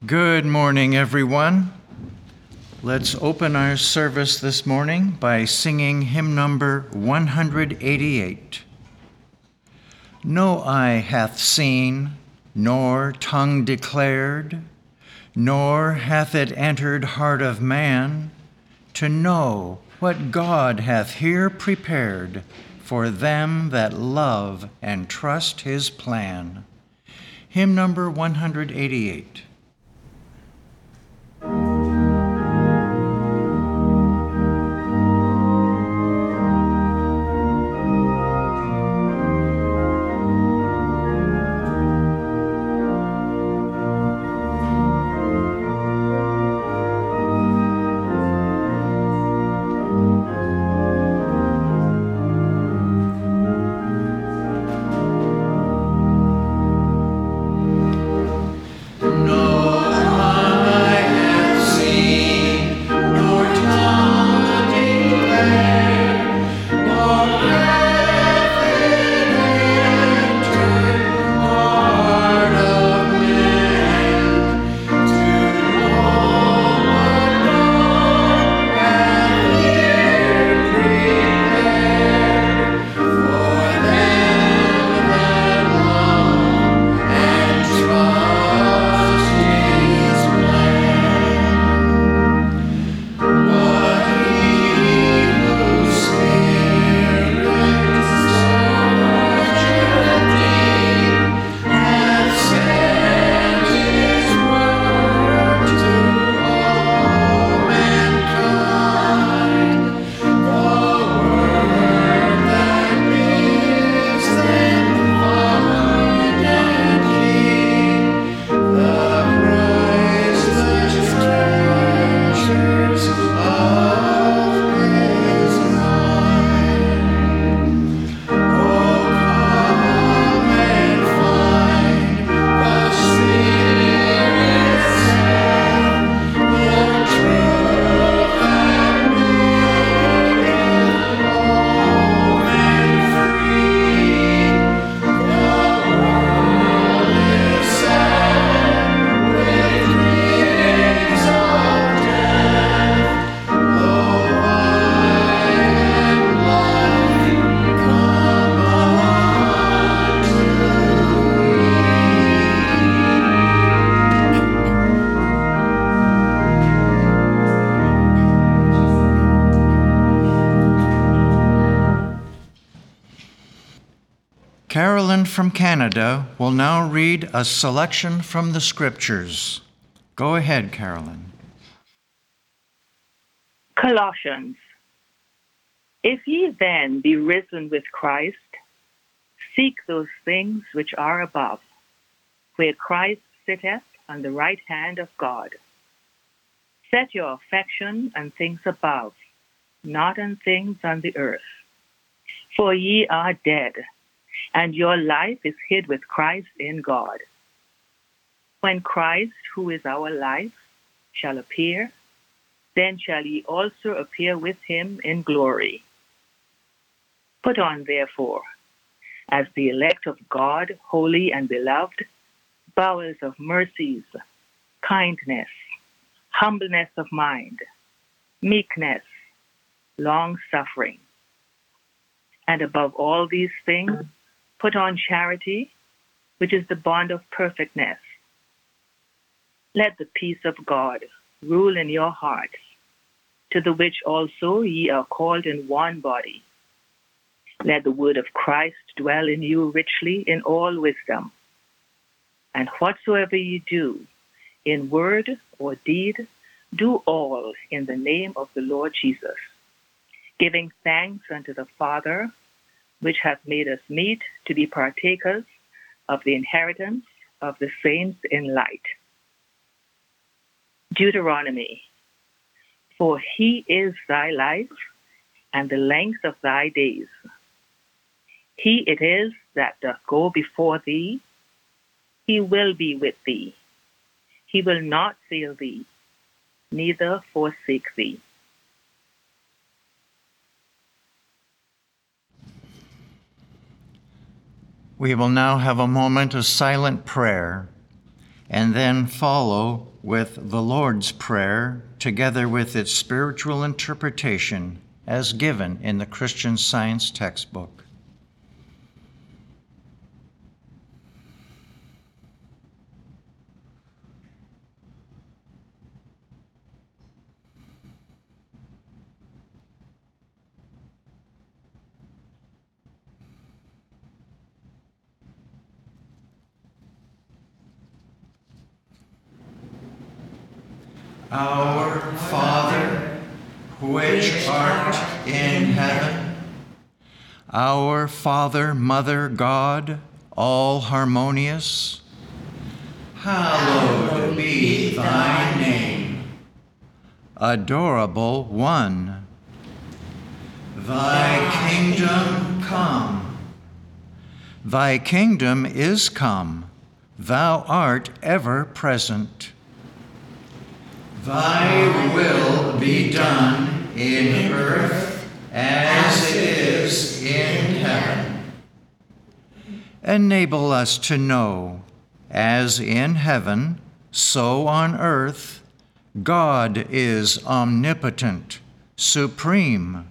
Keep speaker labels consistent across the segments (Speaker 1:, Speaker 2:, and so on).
Speaker 1: Good morning, everyone. Let's open our service this morning by singing hymn number 188. No eye hath seen, nor tongue declared, nor hath it entered heart of man, to know what God hath here prepared for them that love and trust his plan. Hymn number 188. Carolyn from Canada will now read a selection from the Scriptures. Go ahead, Carolyn.
Speaker 2: Colossians. If ye then be risen with Christ, seek those things which are above, where Christ sitteth on the right hand of God. Set your affection on things above, not on things on the earth. For ye are dead, and your life is hid with Christ in God. When Christ, who is our life, shall appear, then shall ye also appear with him in glory. Put on, therefore, as the elect of God, holy and beloved, bowels of mercies, kindness, humbleness of mind, meekness, long-suffering. And above all these things, put on charity, which is the bond of perfectness. Let the peace of God rule in your hearts, to the which also ye are called in one body. Let the word of Christ dwell in you richly in all wisdom. And whatsoever ye do, in word or deed, do all in the name of the Lord Jesus, giving thanks unto the Father, which hath made us meet to be partakers of the inheritance of the saints in light. Deuteronomy. For he is thy life, and the length of thy days. He it is that doth go before thee. He will be with thee. He will not fail thee, neither forsake thee.
Speaker 1: We will now have a moment of silent prayer. and then follow with the Lord's Prayer, together with its spiritual interpretation as given in the Christian Science textbook. Our Father, which art in heaven, our Father, Mother, God, all harmonious, hallowed be thy name. Adorable One, thy kingdom come. Thy kingdom is come, thou art ever present. Thy will be done in earth as it is in heaven. Enable us to know, as in heaven, so on earth, God is omnipotent, supreme.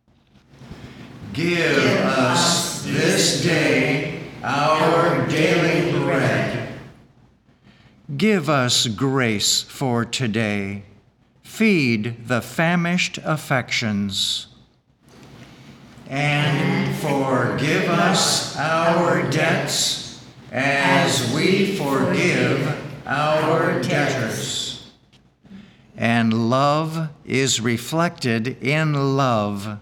Speaker 1: Give us this day our daily bread. Give us grace for today. Feed the famished affections. And forgive us our debts as we forgive our debtors. And love is reflected in love.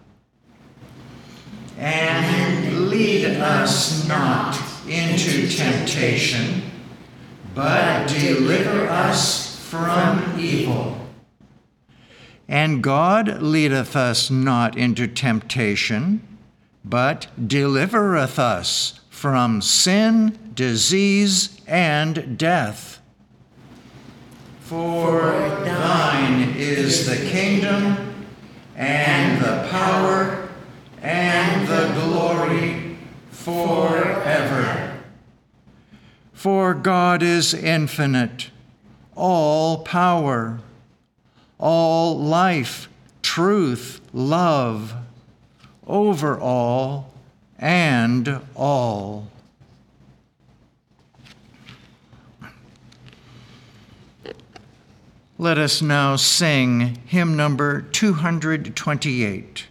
Speaker 1: And lead us not into temptation, but deliver us from evil. And God leadeth us not into temptation, but delivereth us from sin, disease, and death. For thine is the kingdom, and the power, and the glory, forever. For God is infinite, all power, all life, truth, love, over all and all. Let us now sing hymn number 228.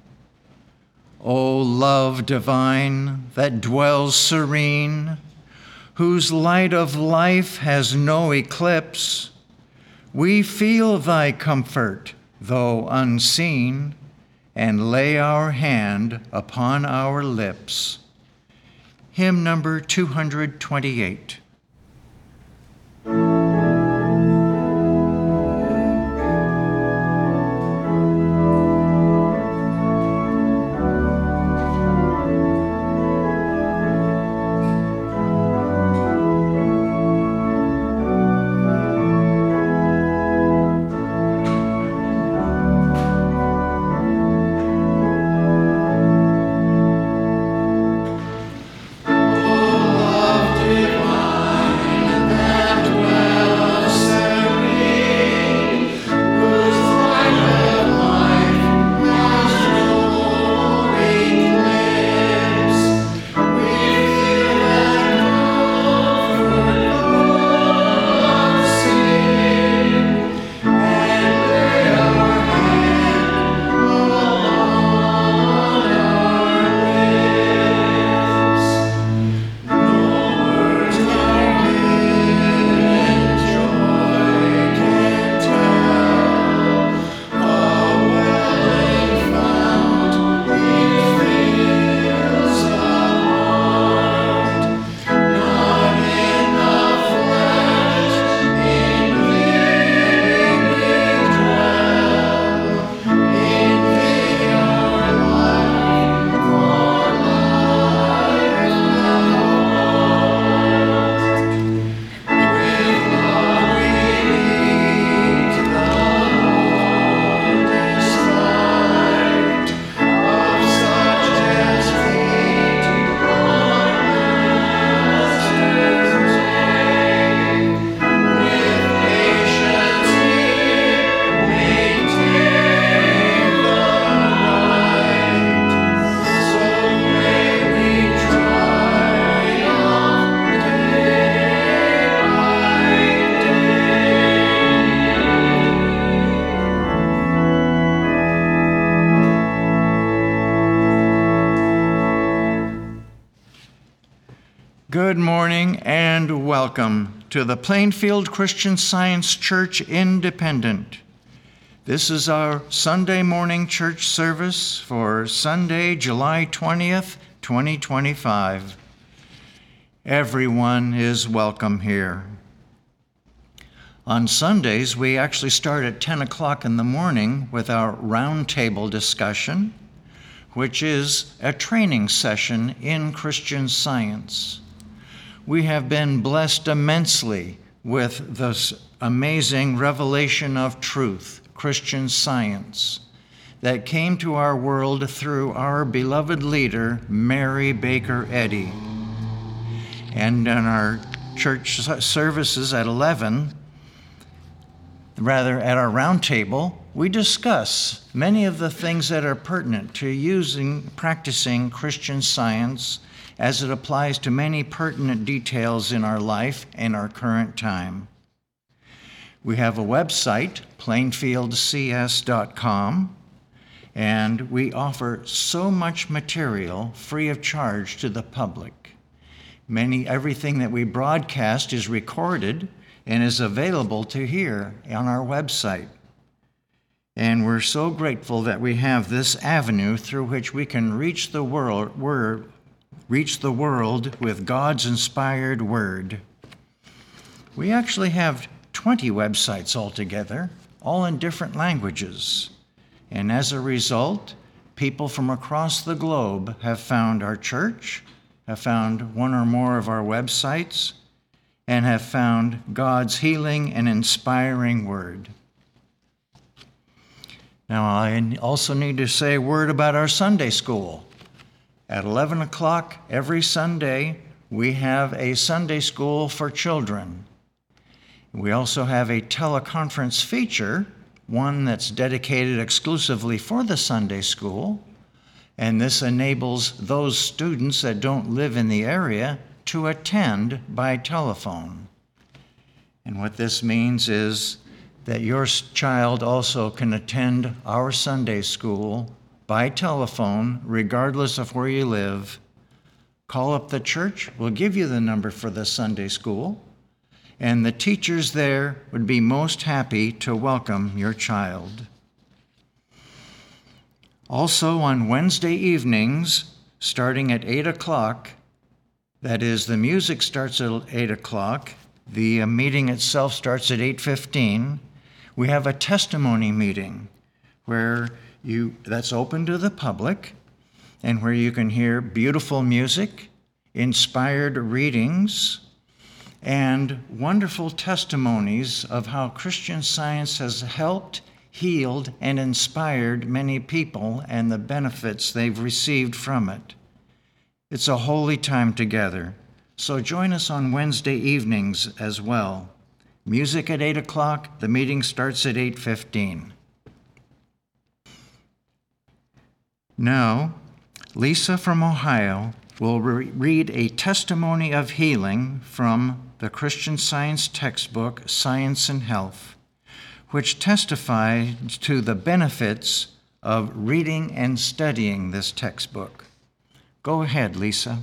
Speaker 1: O love divine that dwells serene, whose light of life has no eclipse, we feel thy comfort, though unseen, and lay our hand upon our lips. Hymn number 228.
Speaker 3: Love divine.
Speaker 1: Good morning and welcome to the Plainfield Christian Science Church Independent. This is our Sunday morning church service for Sunday, July 20th, 2025. Everyone is welcome here. On Sundays, we actually start at 10 o'clock in the morning with our roundtable discussion, which is a training session in Christian Science. We have been blessed immensely with this amazing revelation of truth, Christian Science, that came to our world through our beloved leader, Mary Baker Eddy. And in our church services at 11, at our round table, we discuss many of the things that are pertinent to practicing Christian Science as it applies to many pertinent details in our life and our current time. We have a website, plainfieldcs.com, and we offer so much material free of charge to the public. Everything that we broadcast is recorded and is available to hear on our website. And we're so grateful that we have this avenue through which we can reach the world with God's inspired word. We actually have 20 websites altogether, all in different languages. And as a result, people from across the globe have found our church, have found one or more of our websites, and have found God's healing and inspiring word. Now, I also need to say a word about our Sunday school. At 11 o'clock every Sunday, we have a Sunday school for children. We also have a teleconference feature, one that's dedicated exclusively for the Sunday school, and this enables those students that don't live in the area to attend by telephone. And what this means is that your child also can attend our Sunday school by telephone, regardless of where you live. Call up the church. We'll give you the number for the Sunday school, and the teachers there would be most happy to welcome your child. Also on Wednesday evenings, starting at 8 o'clock, that is, the music starts at 8 o'clock, the meeting itself starts at 8:15, we have a testimony meeting that's open to the public and where you can hear beautiful music, inspired readings, and wonderful testimonies of how Christian Science has helped, healed, and inspired many people and the benefits they've received from it. It's a holy time together, so join us on Wednesday evenings as well. Music at 8 o'clock, the meeting starts at 8:15. Now, Lisa from Ohio will read a testimony of healing from the Christian Science textbook, Science and Health, which testifies to the benefits of reading and studying this textbook. Go ahead, Lisa.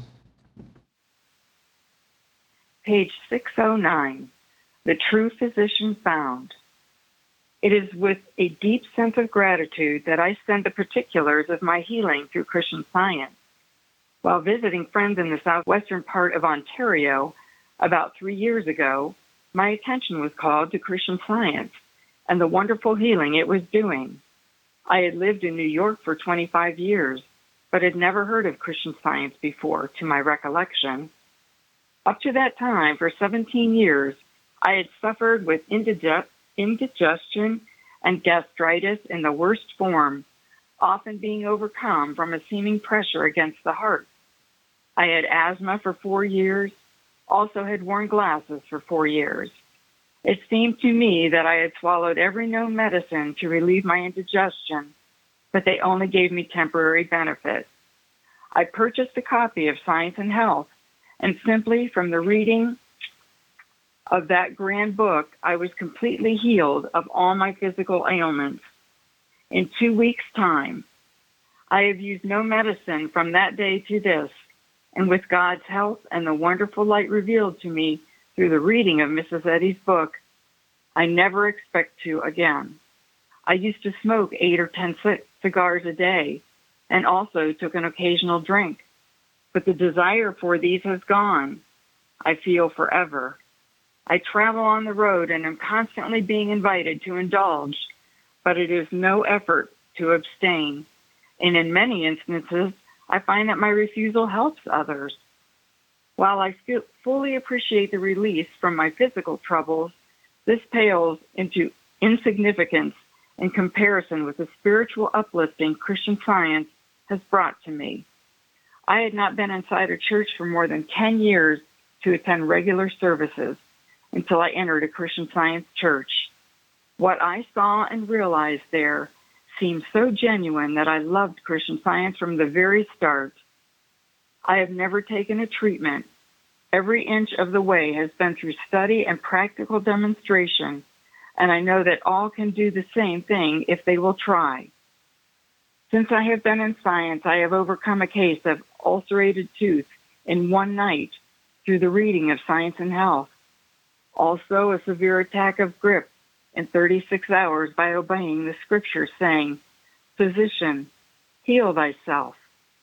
Speaker 3: Page 609, The True Physician Found. It is with a deep sense of gratitude that I send the particulars of my healing through Christian Science. While visiting friends in the southwestern part of Ontario about 3 years ago, my attention was called to Christian Science and the wonderful healing it was doing. I had lived in New York for 25 years, but had never heard of Christian Science before, to my recollection. Up to that time, for 17 years, I had suffered with indigestion and gastritis in the worst form, often being overcome from a seeming pressure against the heart. I had asthma for 4 years, also had worn glasses for 4 years. It seemed to me that I had swallowed every known medicine to relieve my indigestion, but they only gave me temporary benefit. I purchased a copy of Science and Health, and simply from the reading of that grand book, I was completely healed of all my physical ailments. In 2 weeks' time, I have used no medicine from that day to this, and with God's help and the wonderful light revealed to me through the reading of Mrs. Eddy's book, I never expect to again. I used to smoke 8 or 10 cigars a day and also took an occasional drink, but the desire for these has gone, I feel, forever. I travel on the road and am constantly being invited to indulge, but it is no effort to abstain. And in many instances, I find that my refusal helps others. While I fully appreciate the release from my physical troubles, this pales into insignificance in comparison with the spiritual uplifting Christian Science has brought to me. I had not been inside a church for more than 10 years to attend regular services until I entered a Christian Science church. What I saw and realized there seemed so genuine that I loved Christian Science from the very start. I have never taken a treatment. Every inch of the way has been through study and practical demonstration, and I know that all can do the same thing if they will try. Since I have been in Science, I have overcome a case of ulcerated tooth in one night through the reading of Science and Health. Also, a severe attack of grip in 36 hours by obeying the scripture saying, "Physician, heal thyself."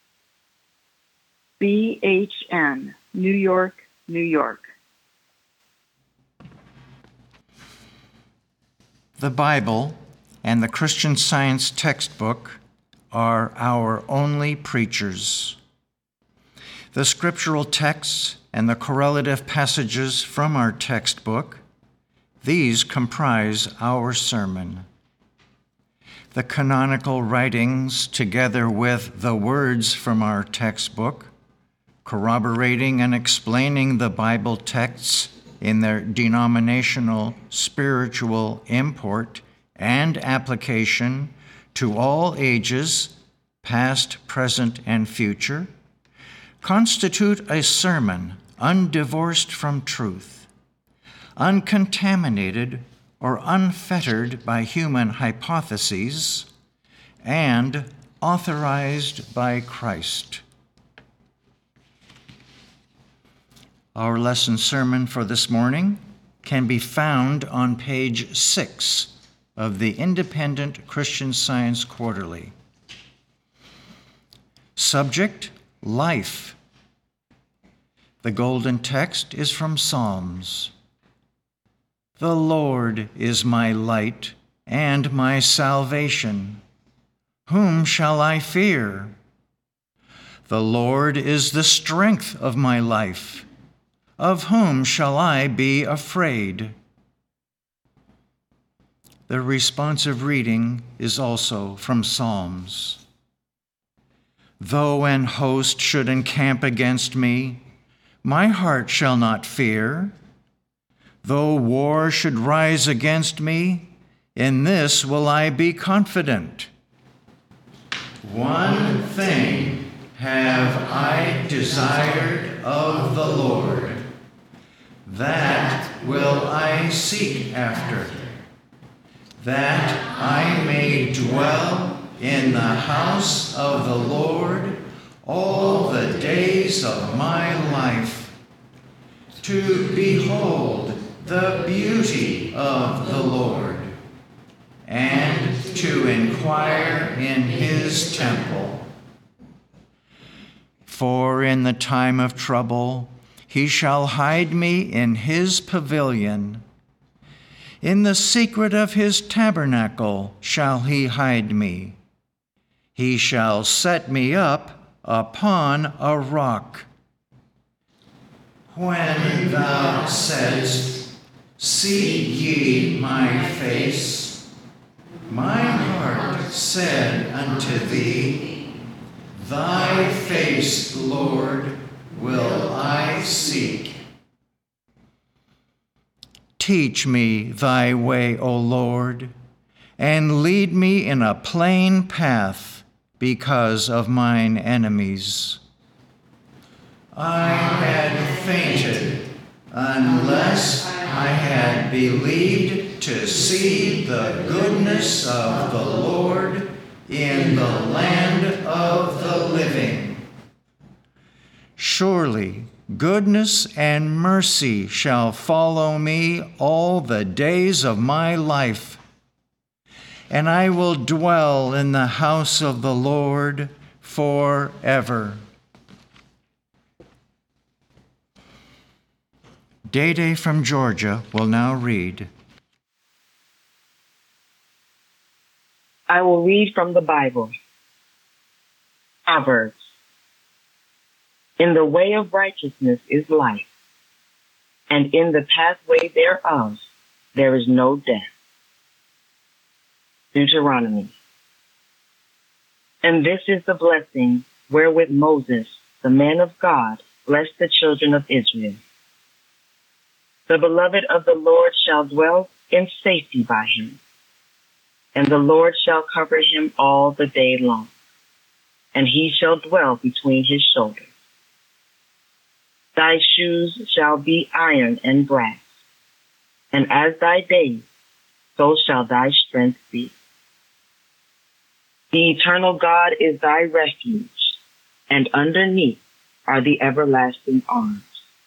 Speaker 3: BHN, New York, New York.
Speaker 1: The Bible and the Christian Science textbook are our only preachers. The scriptural texts and the correlative passages from our textbook, these comprise our sermon. The canonical writings, together with the words from our textbook, corroborating and explaining the Bible texts in their denominational spiritual import and application to all ages, past, present, and future, constitute a sermon undivorced from truth, uncontaminated or unfettered by human hypotheses, and authorized by Christ. Our lesson sermon for this morning can be found on page 6 of the Independent Christian Science Quarterly. Subject: life. The golden text is from Psalms. The Lord is my light and my salvation. Whom shall I fear? The Lord is the strength of my life. Of whom shall I be afraid? The responsive reading is also from Psalms. Though an host should encamp against me, my heart shall not fear. Though war should rise against me, in this will I be confident. One thing have I desired of the Lord, that will I seek after, that I may dwell in the house of the Lord all the days of my life, to behold the beauty of the Lord, and to inquire in his temple. For in the time of trouble he shall hide me in his pavilion. In the secret of his tabernacle shall he hide me. He shall set me up upon a rock. When thou saidst, "See ye my face," my heart said unto thee, Thy face, Lord, will I seek. Teach me thy way, O Lord, and lead me in a plain path because of mine enemies. I had fainted unless I had believed to see the goodness of the Lord in the land of the living. Surely goodness and mercy shall follow me all the days of my life, and I will dwell in the house of the Lord forever. Day from Georgia will now read.
Speaker 4: I will read from the Bible. Proverbs. In the way of righteousness is life, and in the pathway thereof there is no death. Deuteronomy. And this is the blessing wherewith Moses, the man of God, blessed the children of Israel. The beloved of the Lord shall dwell in safety by him, and the Lord shall cover him all the day long, and he shall dwell between his shoulders. Thy shoes shall be iron and brass, and as thy days, so shall thy strength be. The eternal God is thy refuge, and underneath are the everlasting arms.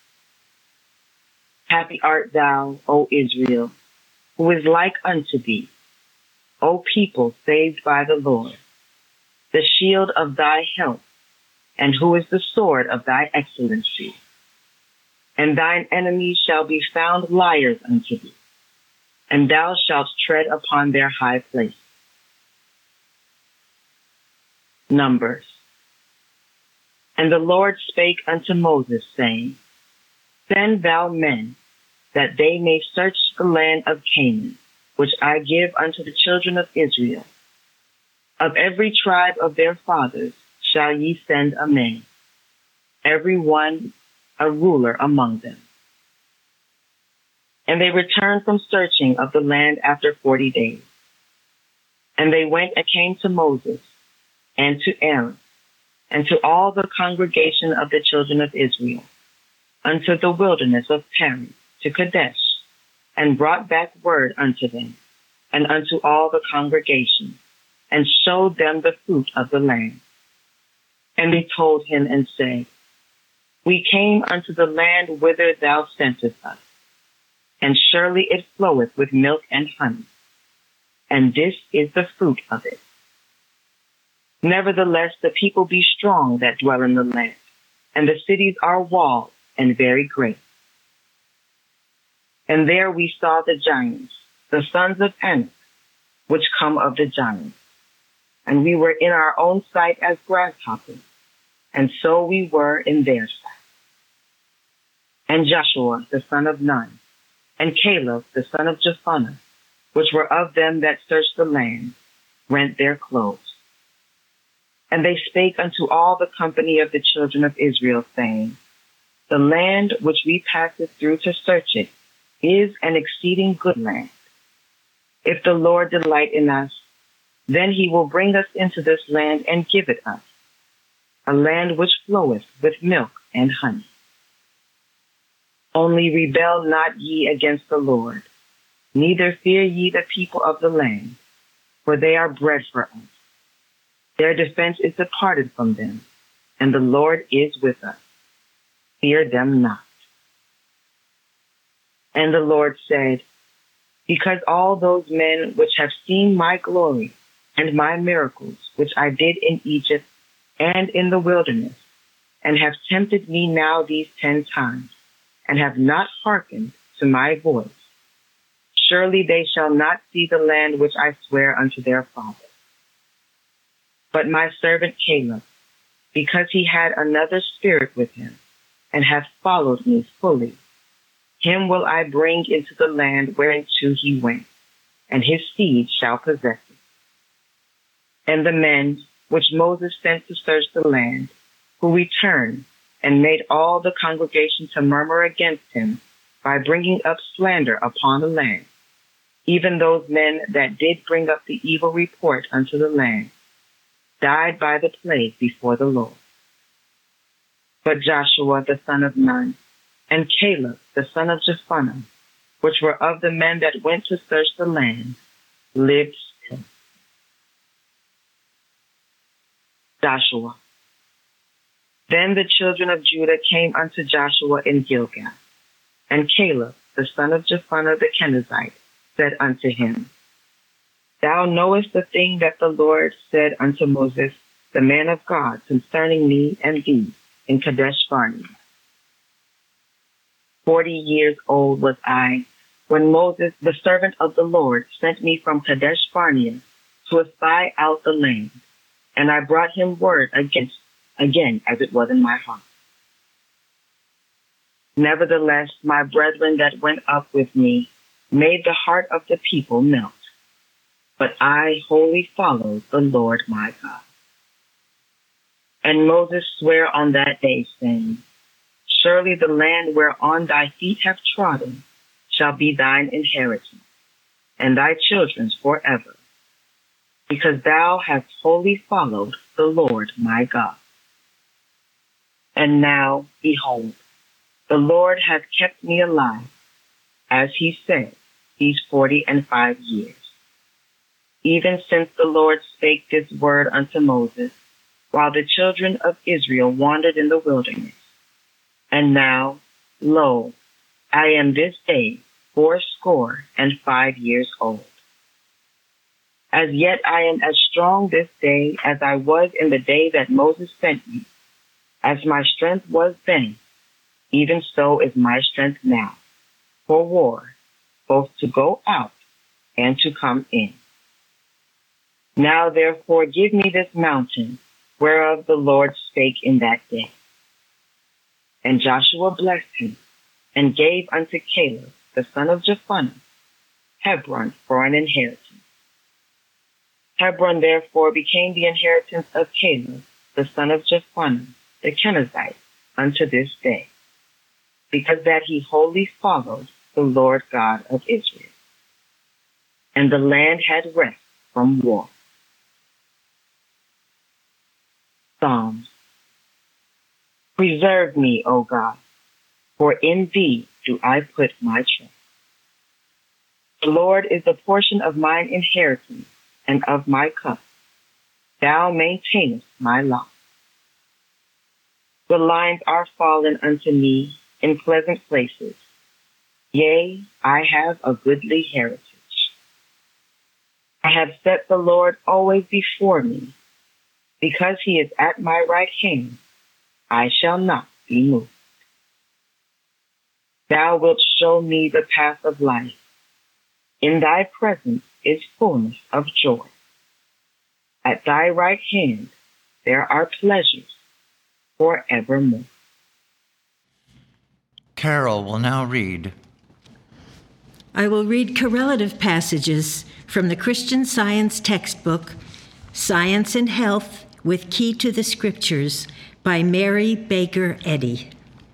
Speaker 4: Happy art thou, O Israel, who is like unto thee, O people saved by the Lord, the shield of thy help, and who is the sword of thy excellency. And thine enemies shall be found liars unto thee, and thou shalt tread upon their high places. Numbers. And the Lord spake unto Moses, saying, Send thou men, that they may search the land of Canaan, which I give unto the children of Israel. Of every tribe of their fathers shall ye send a man, every one a ruler among them. And they returned from searching of the land after 40 days. And they went and came to Moses, and to Aaron, and to all the congregation of the children of Israel, unto the wilderness of Paran, to Kadesh, and brought back word unto them, and unto all the congregation, and showed them the fruit of the land. And they told him and said, We came unto the land whither thou sentest us, and surely it floweth with milk and honey, and this is the fruit of it. Nevertheless, the people be strong that dwell in the land, and the cities are walled and very great. And there we saw the giants, the sons of Anak, which come of the giants. And we were in our own sight as grasshoppers, and so we were in their sight. And Joshua, the son of Nun, and Caleb, the son of Jephunneh, which were of them that searched the land, rent their clothes. And they spake unto all the company of the children of Israel, saying, The land which we passed through to search it is an exceeding good land. If the Lord delight in us, then he will bring us into this land and give it us, a land which floweth with milk and honey. Only rebel not ye against the Lord, neither fear ye the people of the land, for they are bread for us. Their defense is departed from them, and the Lord is with us. Fear them not. And the Lord said, Because all those men which have seen my glory and my miracles, which I did in Egypt and in the wilderness, and have tempted me now these 10 times, and have not hearkened to my voice, surely they shall not see the land which I swear unto their fathers. But my servant Caleb, because he had another spirit with him, and hath followed me fully, him will I bring into the land whereinto he went, and his seed shall possess it. And the men which Moses sent to search the land, who returned and made all the congregation to murmur against him by bringing up slander upon the land, even those men that did bring up the evil report unto the land, died by the plague before the Lord. But Joshua the son of Nun, and Caleb the son of Jephunneh, which were of the men that went to search the land, lived still. Joshua. Then the children of Judah came unto Joshua in Gilgal, and Caleb, the son of Jephunneh the Kenizzite, said unto him, Thou knowest the thing that the Lord said unto Moses, the man of God, concerning me and thee in Kadesh Barnea. 40 years old was I when Moses, the servant of the Lord, sent me from Kadesh Barnea to espy out the land, and I brought him word again as it was in my heart. Nevertheless, my brethren that went up with me made the heart of the people melt, but I wholly followed the Lord my God. And Moses sware on that day, saying, Surely the land whereon thy feet have trodden shall be thine inheritance, and thy children's forever, because thou hast wholly followed the Lord my God. And now, behold, the Lord hath kept me alive, as he said, these 45 years, even since the Lord spake this word unto Moses, while the children of Israel wandered in the wilderness. And now, lo, I am this day 85 years old. As yet I am as strong this day as I was in the day that Moses sent me. As my strength was then, even so is my strength now, for war, both to go out and to come in. Now therefore give me this mountain, whereof the Lord spake in that day. And Joshua blessed him, and gave unto Caleb, the son of Jephunneh, Hebron for an inheritance. Hebron therefore became the inheritance of Caleb, the son of Jephunneh, the Kenizzite, unto this day, because that he wholly followed the Lord God of Israel. And the land had rest from war. Psalms. Preserve me, O God, for in thee do I put my trust. The Lord is the portion of mine inheritance and of my cup. Thou maintainest my lot. The lines are fallen unto me in pleasant places. Yea, I have a goodly heritage. I have set the Lord always before me. Because he is at my right hand, I shall not be moved. Thou wilt show me the path of life. In thy presence is fullness of joy. At thy right hand there are pleasures forevermore.
Speaker 1: Carol will now read.
Speaker 5: I will read correlative passages from the Christian Science textbook, Science and Health with Key to the Scriptures by Mary Baker Eddy.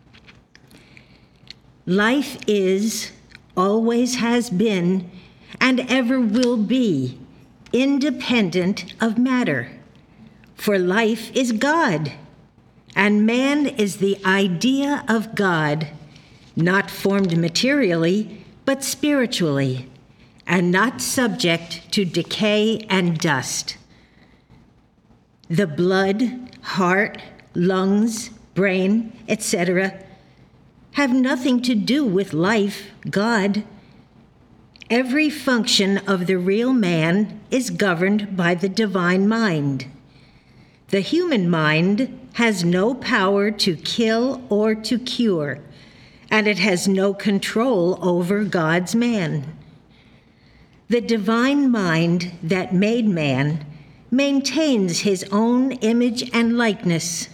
Speaker 5: Life is, always has been, and ever will be independent of matter. For life is God, and man is the idea of God, not formed materially, but spiritually, and not subject to decay and dust. The blood, heart, lungs, brain, etc., have nothing to do with life, God. Every function of the real man is governed by the divine mind. The human mind has no power to kill or to cure, and it has no control over God's man. The divine mind that made man maintains his own image and likeness.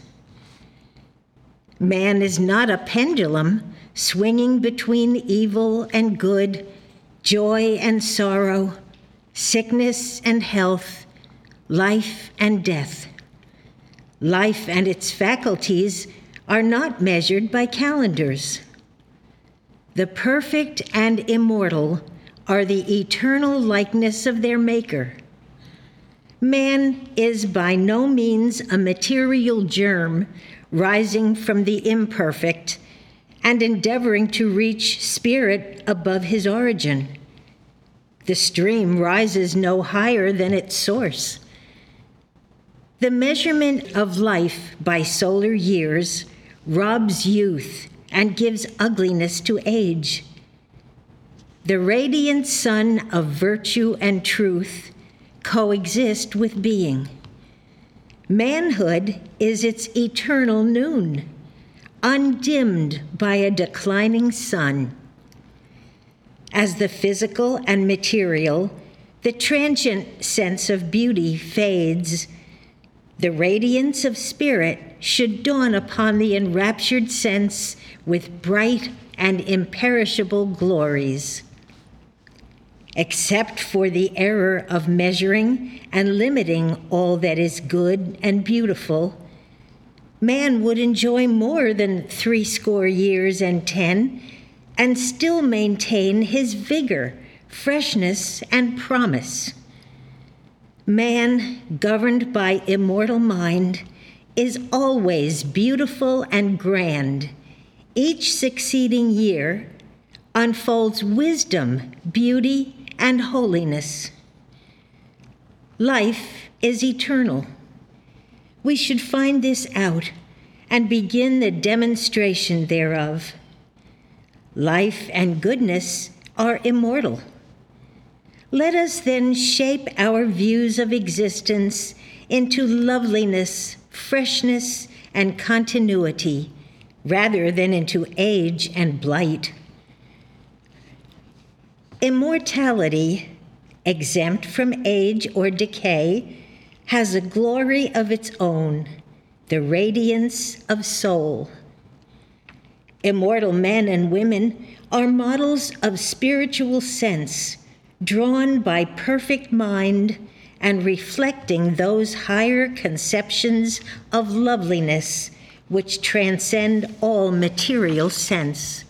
Speaker 5: Man is not a pendulum swinging between evil and good, joy and sorrow, sickness and health, life and death. Life and its faculties are not measured by calendars. The perfect and immortal are the eternal likeness of their Maker. Man is by no means a material germ rising from the imperfect and endeavoring to reach spirit above his origin. The stream rises no higher than its source. The measurement of life by solar years robs youth and gives ugliness to age. The radiant sun of virtue and truth coexist with being. Manhood is its eternal noon, undimmed by a declining sun. As the physical and material, the transient sense of beauty fades, the radiance of spirit should dawn upon the enraptured sense with bright and imperishable glories. Except for the error of measuring and limiting all that is good and beautiful, man would enjoy more than 80 years and 10, and still maintain his vigor, freshness, and promise. Man, governed by immortal mind, is always beautiful and grand. Each succeeding year unfolds wisdom, beauty, and holiness. Life is eternal. We should find this out and begin the demonstration thereof. Life and goodness are immortal. Let us then shape our views of existence into loveliness, freshness, and continuity, rather than into age and blight. Immortality, exempt from age or decay, has a glory of its own, the radiance of soul. Immortal men and women are models of spiritual sense, drawn by perfect mind and reflecting those higher conceptions of loveliness which transcend all material sense.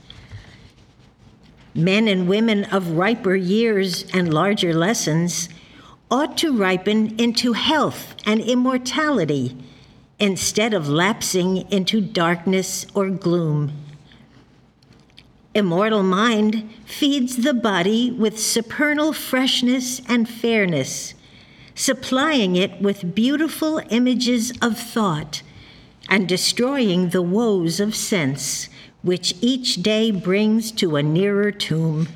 Speaker 5: Men and women of riper years and larger lessons ought to ripen into health and immortality instead of lapsing into darkness or gloom. Immortal mind feeds the body with supernal freshness and fairness, supplying it with beautiful images of thought and destroying the woes of sense, which each day brings to a nearer tomb.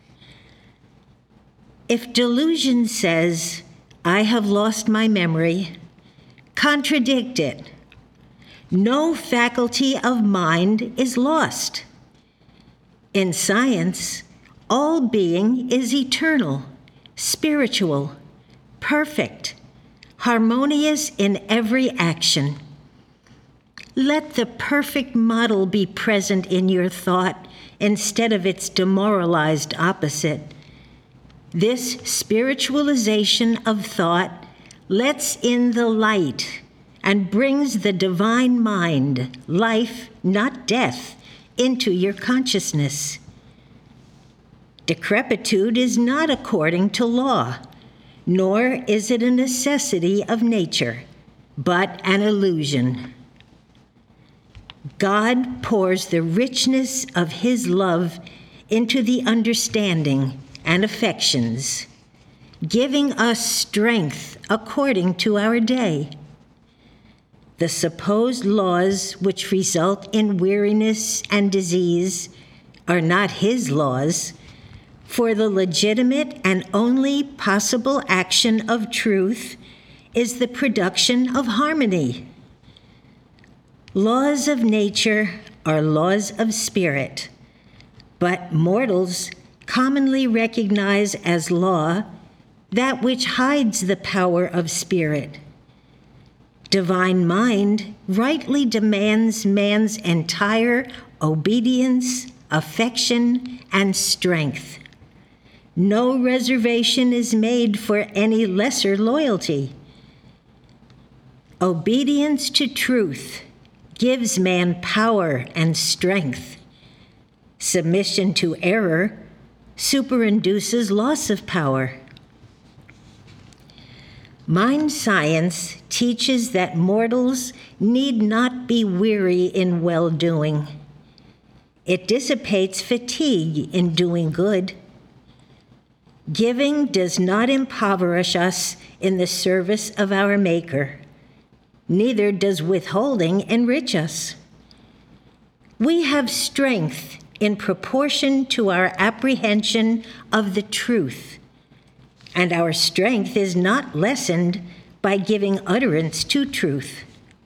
Speaker 5: If delusion says, "I have lost my memory," contradict it. No faculty of mind is lost. In science, all being is eternal, spiritual, perfect, harmonious in every action. Let the perfect model be present in your thought instead of its demoralized opposite. This spiritualization of thought lets in the light and brings the divine mind, life, not death, into your consciousness. Decrepitude is not according to law, nor is it a necessity of nature, but an illusion. God pours the richness of his love into the understanding and affections, giving us strength according to our day. The supposed laws which result in weariness and disease are not his laws, for the legitimate and only possible action of truth is the production of harmony. Laws of nature are laws of spirit, but mortals commonly recognize as law that which hides the power of spirit. Divine mind rightly demands man's entire obedience, affection, and strength. No reservation is made for any lesser loyalty. Obedience to truth gives man power and strength. Submission to error superinduces loss of power. Mind science teaches that mortals need not be weary in well-doing. It dissipates fatigue in doing good. Giving does not impoverish us in the service of our Maker. neither does withholding enrich us. We have strength in proportion to our apprehension of the truth, and our strength is not lessened by giving utterance to truth.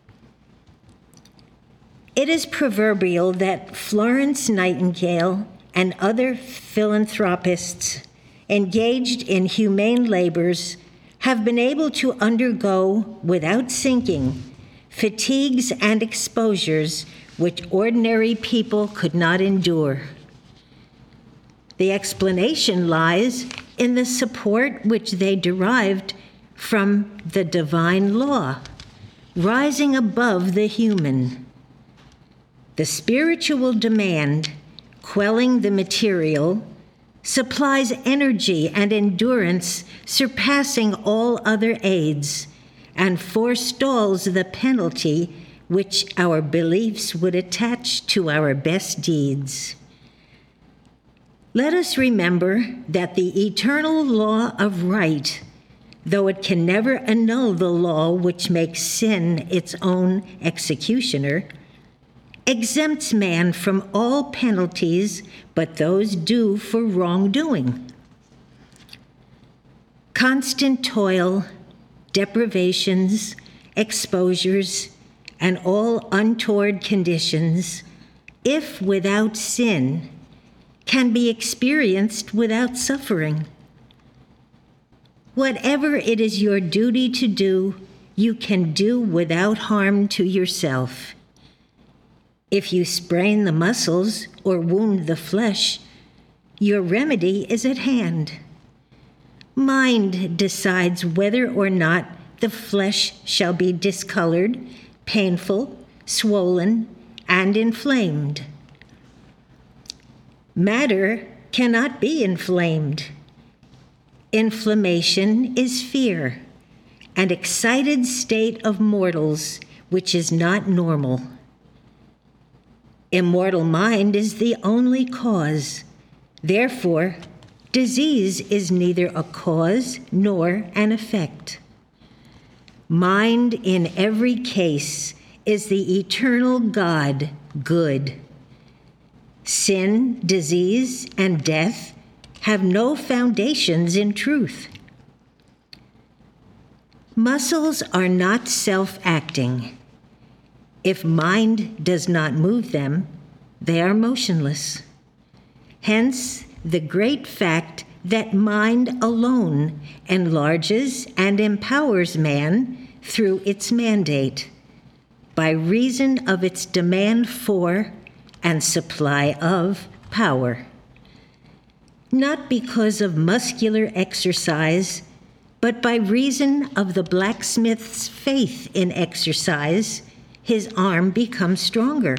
Speaker 5: It is proverbial that Florence Nightingale and other philanthropists engaged in humane labors have been able to undergo, without sinking, fatigues and exposures which ordinary people could not endure. The explanation lies in the support which they derived from the divine law, rising above the human. The spiritual demand, quelling the material, supplies energy and endurance surpassing all other aids, and forestalls the penalty which our beliefs would attach to our best deeds. Let us remember that the eternal law of right, though it can never annul the law which makes sin its own executioner, exempts man from all penalties but those due for wrongdoing. Constant toil, deprivations, exposures, and all untoward conditions, if without sin, can be experienced without suffering. Whatever it is your duty to do, you can do without harm to yourself. If you sprain the muscles or wound the flesh, your remedy is at hand. Mind decides whether or not the flesh shall be discolored, painful, swollen, and inflamed. Matter cannot be inflamed. Inflammation is fear, an excited state of mortals which is not normal. Immortal mind is the only cause. Therefore, disease is neither a cause nor an effect. Mind in every case is the eternal God, good. Sin, disease, and death have no foundations in truth. Muscles are not self-acting. If mind does not move them, they are motionless. Hence, the great fact that mind alone enlarges and empowers man through its mandate, by reason of its demand for and supply of power. Not because of muscular exercise, but by reason of the blacksmith's faith in exercise, his arm becomes stronger.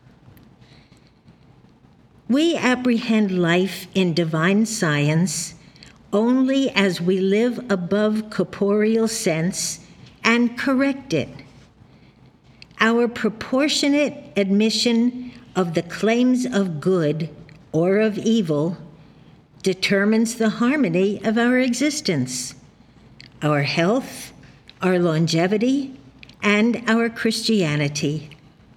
Speaker 5: We apprehend life in divine science only as we live above corporeal sense and correct it. Our proportionate admission of the claims of good or of evil determines the harmony of our existence, our health, our longevity, and our Christianity.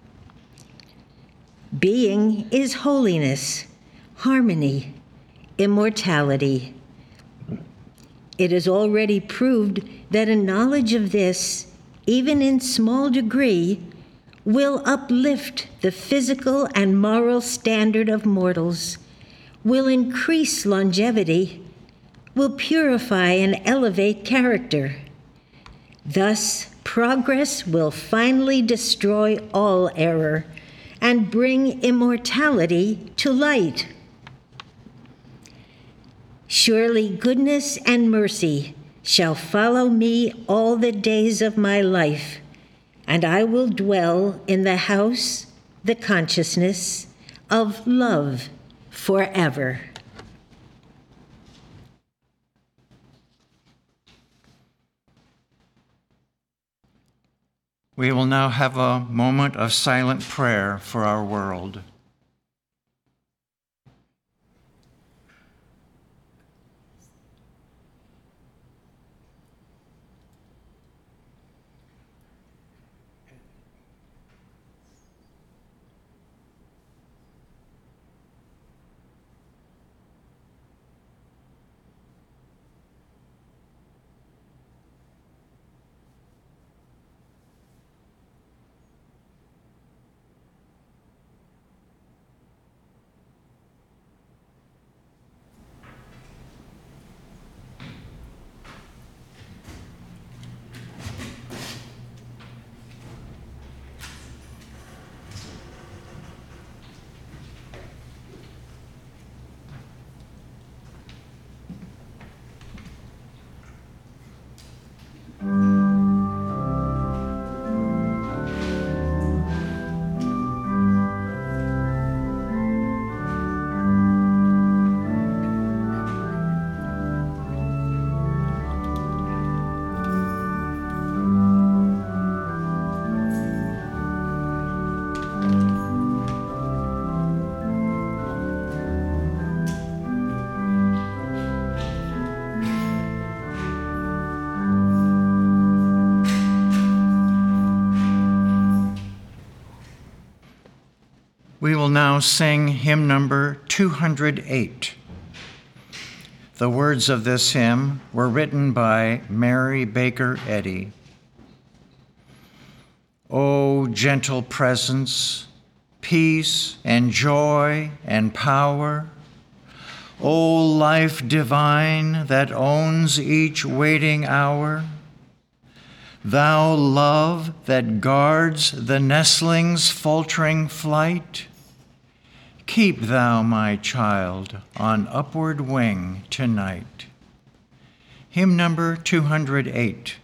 Speaker 5: Being is holiness, harmony, immortality. It is already proved that a knowledge of this, even in small degree, will uplift the physical and moral standard of mortals, will increase longevity, will purify and elevate character. Thus, progress will finally destroy all error and bring immortality to light. Surely goodness and mercy shall follow me all the days of my life, and I will dwell in the house, the consciousness of love forever.
Speaker 1: We will now have a moment of silent prayer for our world. We will now sing hymn number 208. The words of this hymn were written by Mary Baker Eddy. O gentle presence, peace and joy and power, O life divine that owns each waiting hour, thou love that guards the nestling's faltering flight, keep thou my child on upward wing tonight. Hymn number 208.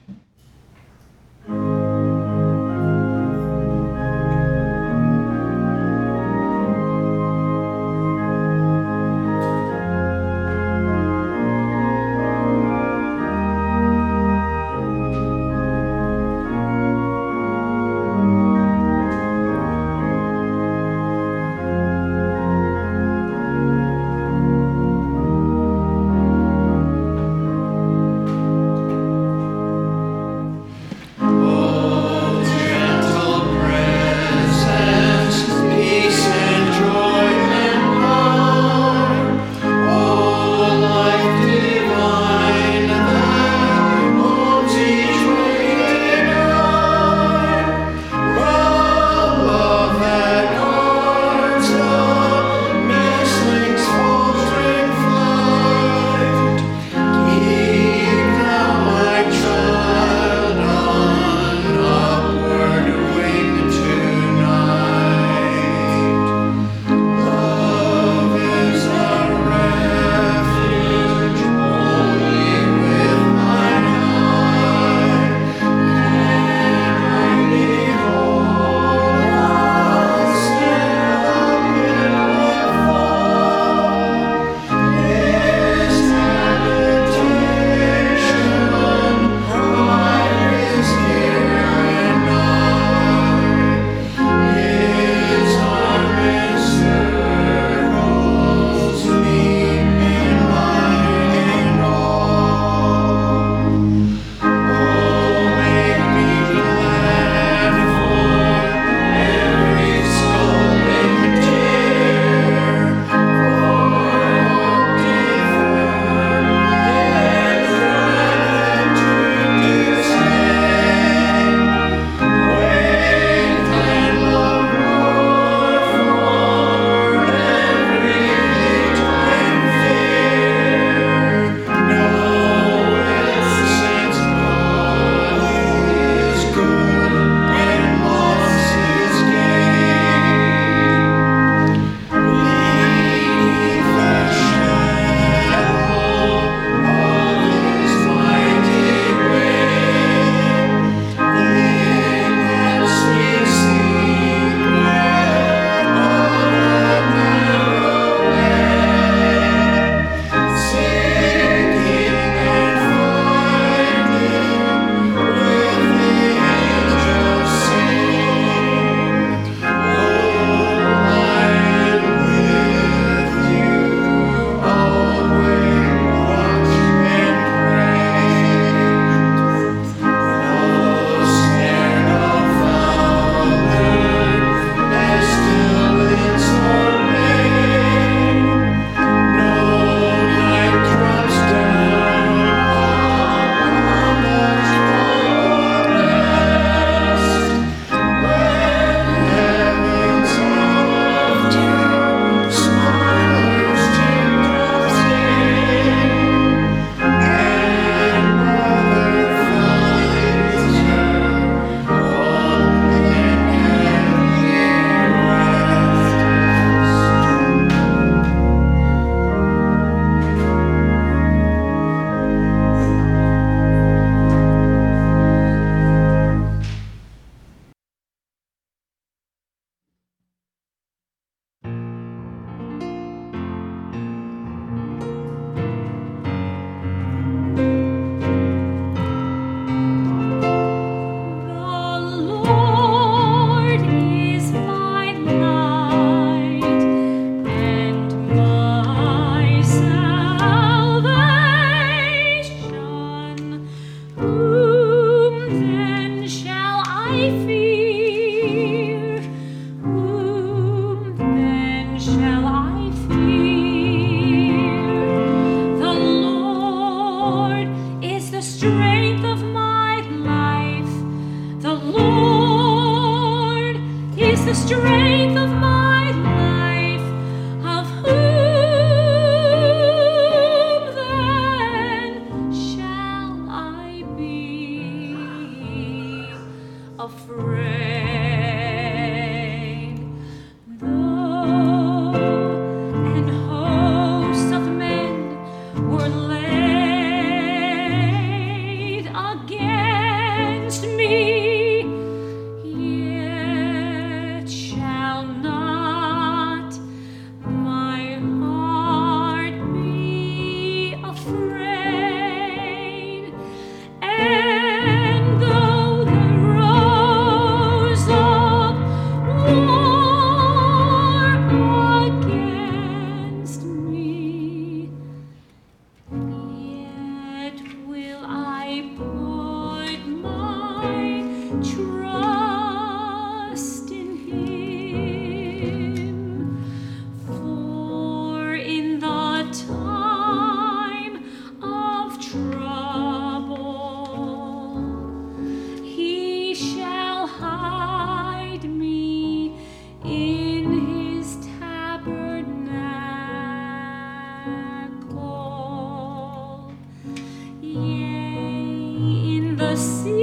Speaker 6: the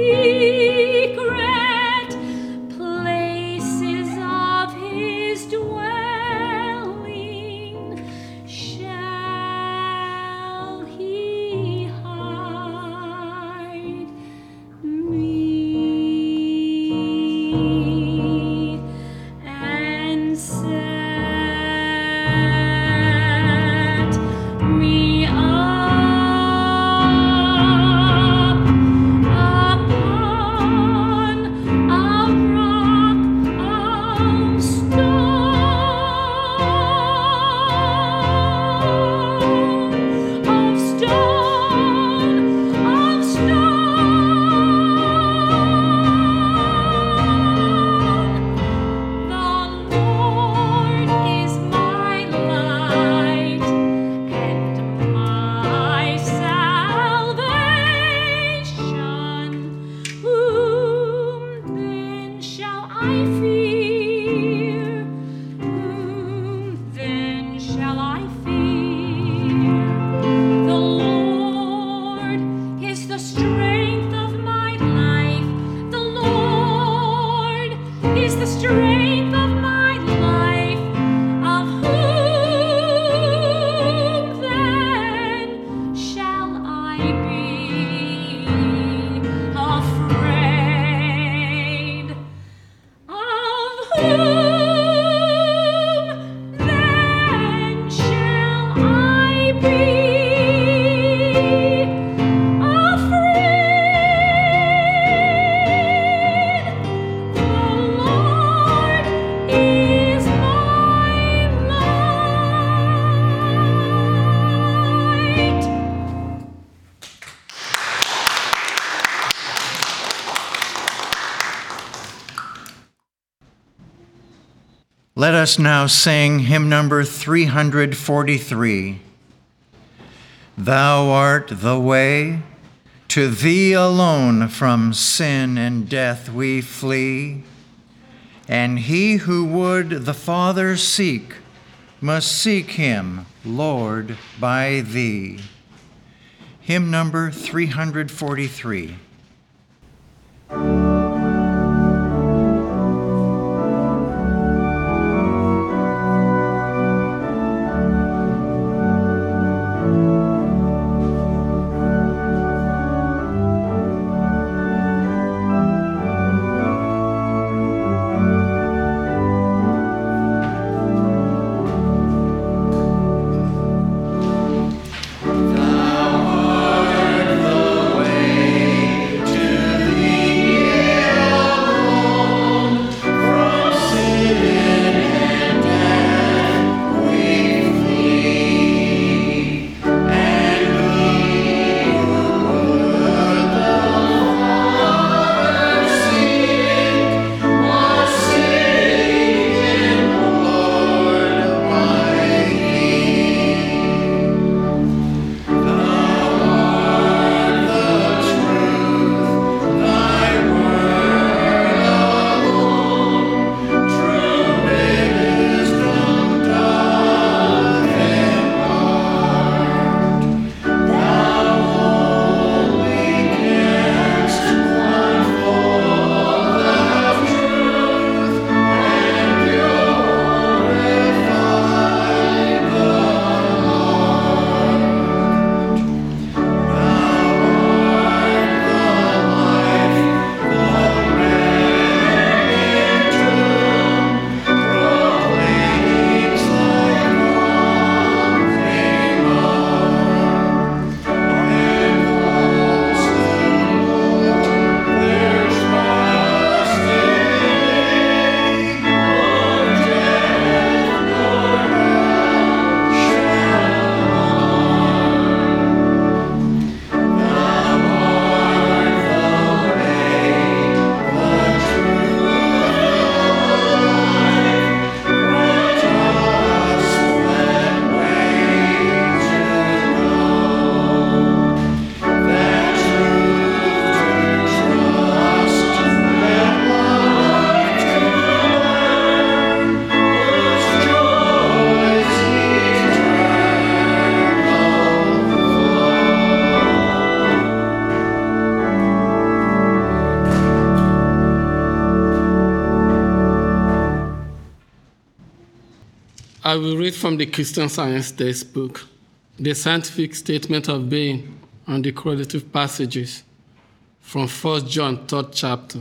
Speaker 6: secret places of his dwelling shall he hide me and set me up upon a rock of stone. The Lord is my light and my salvation. Whom then shall I fear? Whom then shall I fear? The Lord is the strength of my life. The Lord is the strength of my life. Of whom then shall I be afraid? Of whom then shall I be afraid? The Lord is my light.
Speaker 1: Let us now sing hymn number 343. Thou art the way, to thee alone from sin and death we flee. And he who would the Father seek must seek him, Lord, by thee. Hymn number 343.
Speaker 7: Thou art the way I will read from the Christian Science textbook, the scientific statement of being and the correlative passages from 1 John 3rd chapter.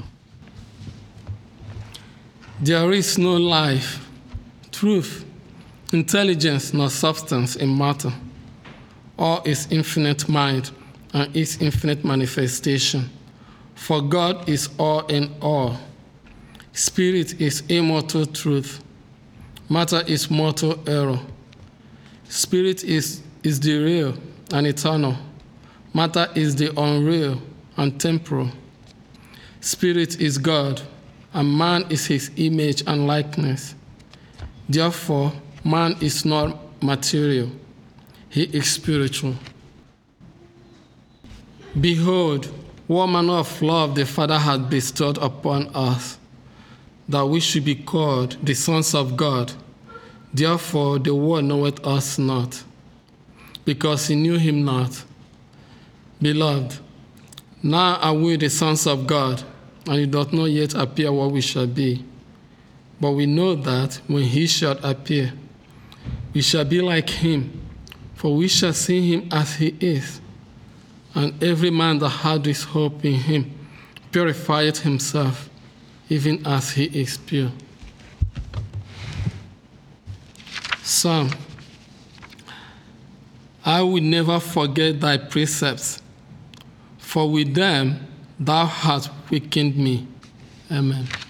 Speaker 7: There is no life, truth, intelligence, nor substance in matter, or its infinite mind and its infinite manifestation. For God is all in all. Spirit is immortal truth. Matter is mortal error. Spirit is the real and eternal. Matter is the unreal and temporal. Spirit is God, and man is his image and likeness. Therefore, man is not material. He is spiritual. Behold, what manner of love the Father hath bestowed upon us, that we should be called the sons of God. Therefore the world knoweth us not, because he knew him not. Beloved, now are we the sons of God, and it doth not yet appear what we shall be. But we know that when he shall appear, we shall be like him, for we shall see him as he is. And every man that had this hope in him purifieth himself, even as he is pure. Psalm. I will never forget thy precepts, for with them thou hast quickened me. Amen.